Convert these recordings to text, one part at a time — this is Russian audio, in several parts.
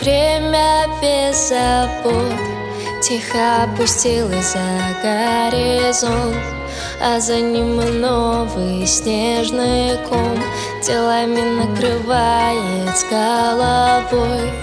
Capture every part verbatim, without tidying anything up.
Время без забот тихо опустилось за горизонт, а за ним и новый снежный ком делами накрывает с головой.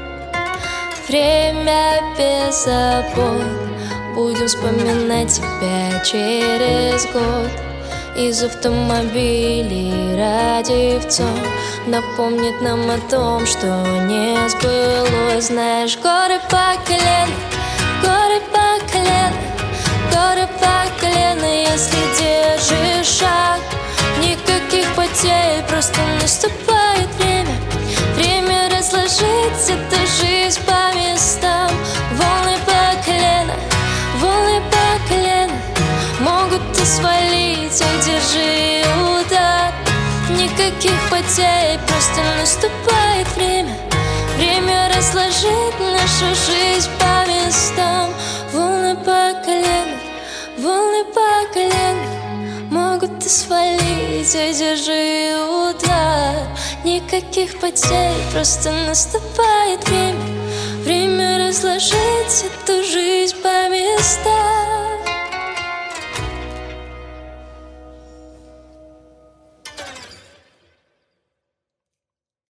Время без забот, будем вспоминать тебя через год. Из автомобилей радиовцов напомнит нам о том, что не сбылось. Знаешь, горы по колено, горы по колено, горы по колено. Если держишь шаг, никаких потерь, просто наступает время. Время разложить эту жизнь по местам. Волны по колено, волны по колено могут и свалить, ой, держи удар. Никаких потерь, просто наступает время. Время разложить нашу жизнь по местам. Волны по колено, волны по колено могут и свалить, ой, держи удар. Никаких потерь, просто наступает время. Время разложить эту жизнь